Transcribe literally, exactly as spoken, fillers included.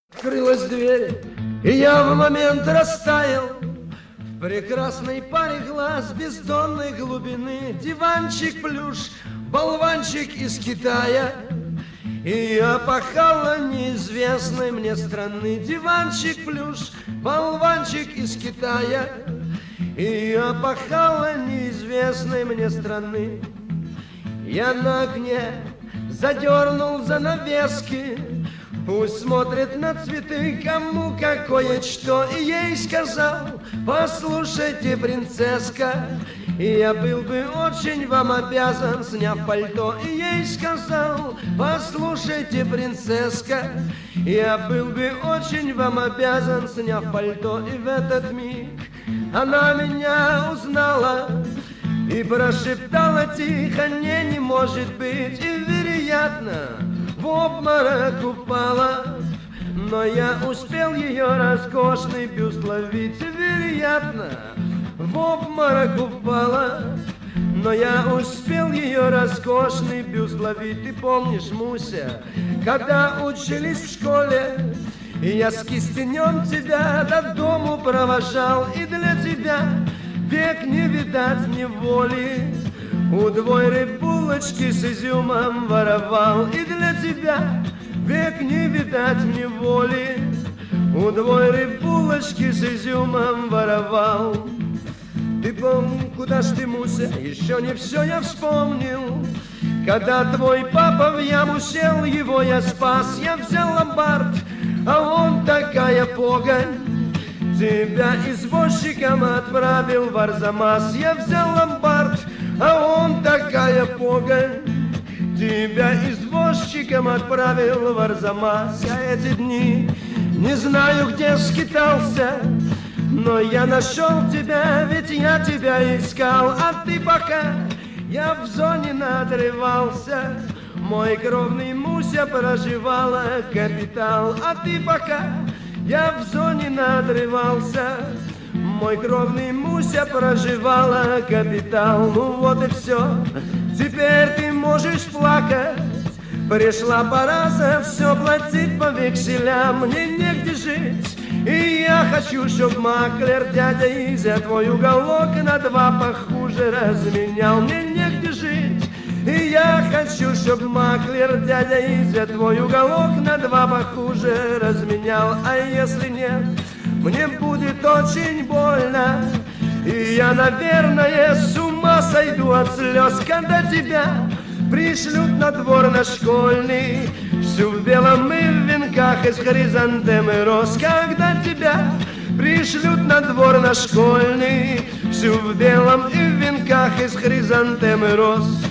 Открылась дверь, и я в момент растаял в прекрасной паре глаз бездонной глубины. Диванчик плюш, болванчик из Китая, и я пахала неизвестной мне страны. Диванчик плюш, болванчик из Китая, и я пахала неизвестной мне страны. Я на окне задернул занавески, пусть смотрит на цветы, кому какое что. И ей сказал: послушайте, принцесска, я был бы очень вам обязан, сняв пальто. И ей сказал: послушайте, принцесска, я был бы очень вам обязан, сняв пальто. И в этот миг она меня узнала и прошептала тихо: не, не может быть. И вероятно в обморок упала, но я успел ее роскошный бюст ловить. Вероятно в обморок упала, но я успел ее роскошный бюст ловить. Ты помнишь, Муся, когда учились в школе, и я с кистенем тебя до дому провожал, и для тебя век не видать неволи, удвоенной булочки с изюмом воровал. И для тебя век не видать неволи, удвоенной булочки с изюмом воровал. Ты помни, куда ж ты, Муся, еще не все я вспомнил. Когда твой папа в яму сел, его я спас. Я взял ломбард, а он такая погонь, тебя извозчиком отправил в Арзамас. Я взял ломбард, а он такая погонь, тебя извозчиком отправил в Арзамас. Я эти дни не знаю, где скитался, но я нашел тебя, ведь я тебя искал. А ты пока я в зоне надрывался, мой кровный Муся проживала капитал. А ты пока я в зоне надрывался, мой кровный Муся проживала капитал. Ну вот и все, теперь ты можешь плакать, пришла пора за все платить по векселям. Мне негде жить, и я хочу, чтоб маклер дядя Изя твой уголок на два похуже разменял. Мне негде жить, и я хочу, чтоб маклер дядя Изя твой уголок на два похуже разменял. А если нет, мне будет очень больно, и я, наверное, с ума сойду от слез, когда тебя пришлют на двор на школьный, всю в белом и в венках из хризантем и роз. Когда тебя пришлют на двор на школьный, всю в белом и в венках из хризантем и роз.